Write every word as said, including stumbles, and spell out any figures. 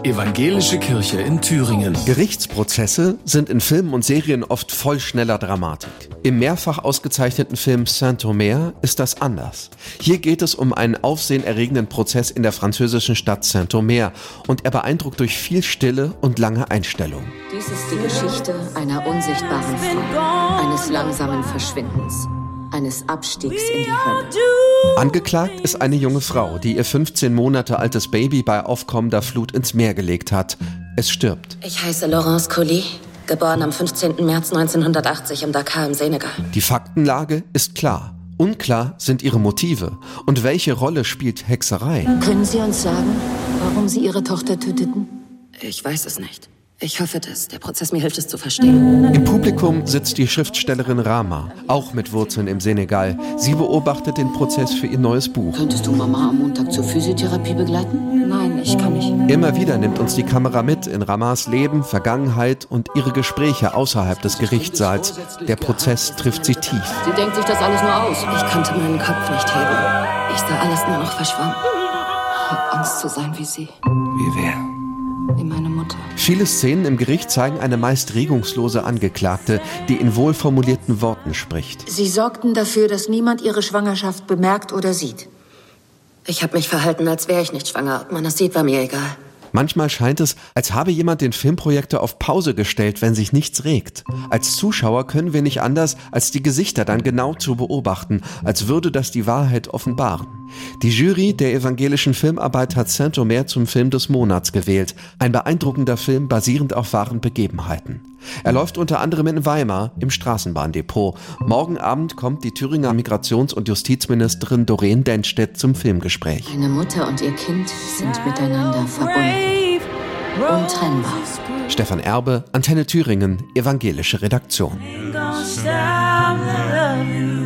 Evangelische Kirche in Thüringen. Gerichtsprozesse sind in Filmen und Serien oft voll schneller Dramatik. Im mehrfach ausgezeichneten Film Saint-Omer ist das anders. Hier geht es um einen aufsehenerregenden Prozess in der französischen Stadt Saint-Omer und er beeindruckt durch viel Stille und lange Einstellungen. Dies ist die Geschichte einer unsichtbaren Frau, eines langsamen Verschwindens, eines Abstiegs in die Hölle. Angeklagt ist eine junge Frau, die ihr fünfzehn Monate altes Baby bei aufkommender Flut ins Meer gelegt hat. Es stirbt. Ich heiße Laurence Colly, geboren am fünfzehnten März neunzehnhundertachtzig im Dakar im Senegal. Die Faktenlage ist klar. Unklar sind ihre Motive. Und welche Rolle spielt Hexerei? Können Sie uns sagen, warum Sie Ihre Tochter töteten? Ich weiß es nicht. Ich hoffe, dass der Prozess mir hilft, es zu verstehen. Im Publikum sitzt die Schriftstellerin Rama, auch mit Wurzeln im Senegal. Sie beobachtet den Prozess für ihr neues Buch. Könntest du Mama am Montag zur Physiotherapie begleiten? Nein, ich kann nicht. Immer wieder nimmt uns die Kamera mit in Ramas Leben, Vergangenheit und ihre Gespräche außerhalb des Gerichtssaals. Der Prozess trifft sie tief. Sie denkt sich das alles nur aus. Ich konnte meinen Kopf nicht heben. Ich sah alles nur noch verschwommen. Ich hab Angst zu sein wie sie. Wie wer? Wie meine Mutter. Viele Szenen im Gericht zeigen eine meist regungslose Angeklagte, die in wohlformulierten Worten spricht. Sie sorgten dafür, dass niemand ihre Schwangerschaft bemerkt oder sieht. Ich habe mich verhalten, als wäre ich nicht schwanger. Ob man das sieht, war mir egal. Manchmal scheint es, als habe jemand den Filmprojektor auf Pause gestellt, wenn sich nichts regt. Als Zuschauer können wir nicht anders, als die Gesichter dann genau zu beobachten, als würde das die Wahrheit offenbaren. Die Jury der evangelischen Filmarbeit hat Saint-Omer zum Film des Monats gewählt. Ein beeindruckender Film basierend auf wahren Begebenheiten. Er läuft unter anderem in Weimar im Straßenbahndepot. Morgen Abend kommt die Thüringer Migrations- und Justizministerin Doreen Dennstedt zum Filmgespräch. Eine Mutter und ihr Kind sind miteinander verbunden. Untrennbar. Stefan Erbe, Antenne Thüringen, evangelische Redaktion.